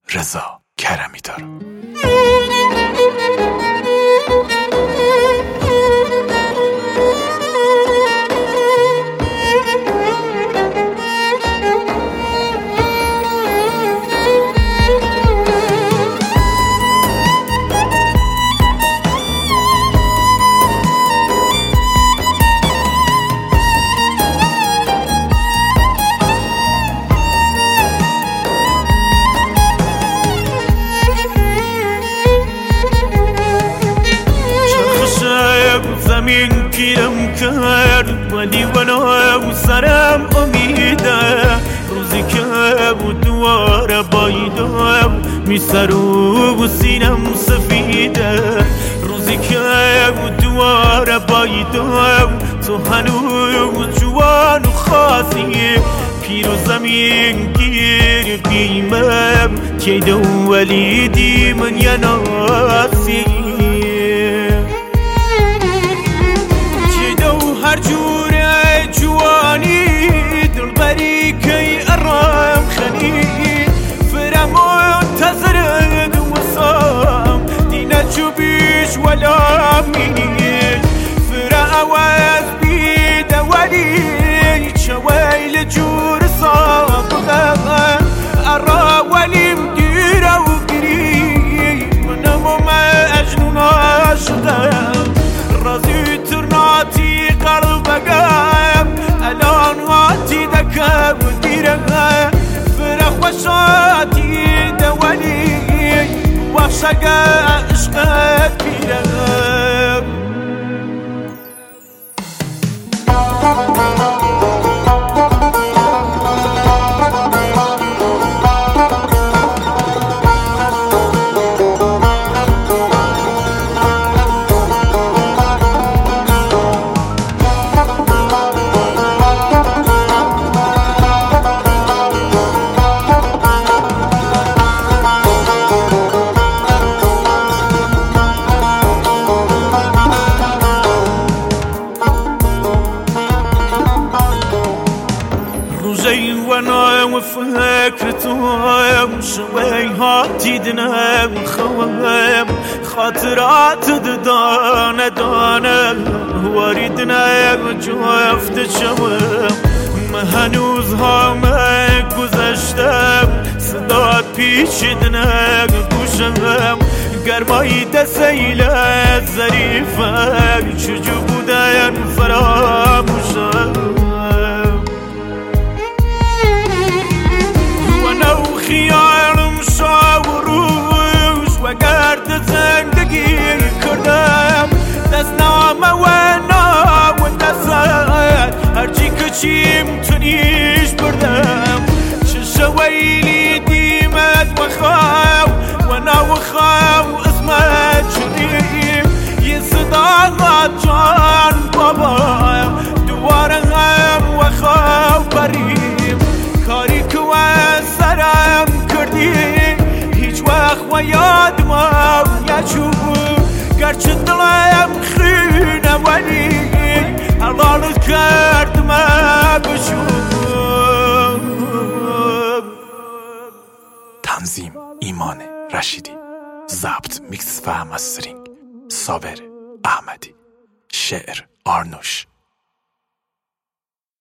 رضا کرمی دارم. زمین گیرم کرد ولی ولو سرم امیده، روزی که بود دواره بایدم میسرو و سینم سفیده، روزی که بود دواره بایدم تو هنوز جوان و خاصی، پیر و زمین گیر بیمم که دو ولیدی من یا ناسی، هر جوره جوانی دلبری کی ارام خنی فرم منتظر وصام دينا تشوبيش ولا مني فرا اواز بيد ولي شوايل جور صابغه ارا ولي مديره وقري ونمو ما اجنون عاشقه رازي ترناتي قلبك الان واتي دكا وديرها فرح وشاتي دولي وعشق عشقك بيرها روزي وانا وفكرتهم شوي هاتي دنام خوام خاطرات دانا دانا واردنا جفت شوام ما هنوز ما گذشتم صدات پیچیدنه گوشم گرمایی دسیله ظریفه چجو بودن فراموشم خيارم شاوروش وقرد زندگی کردم دست نامه و نام دستت هرچی کچیم تونیش بردم چه ویلی دیمت و خواو و ناو خواو اسمت شدیم یه صداقات جان بابا دواره هم و خواو بریم کاری که سرم کردی هیچ وقت و یادم نچو گرچه دلم خونه ولی حلالت کردم بشو. تنظیم ایمان رشیدی، ضبط میکس و مسترینگ صابر احمدی، شعر آرنوش.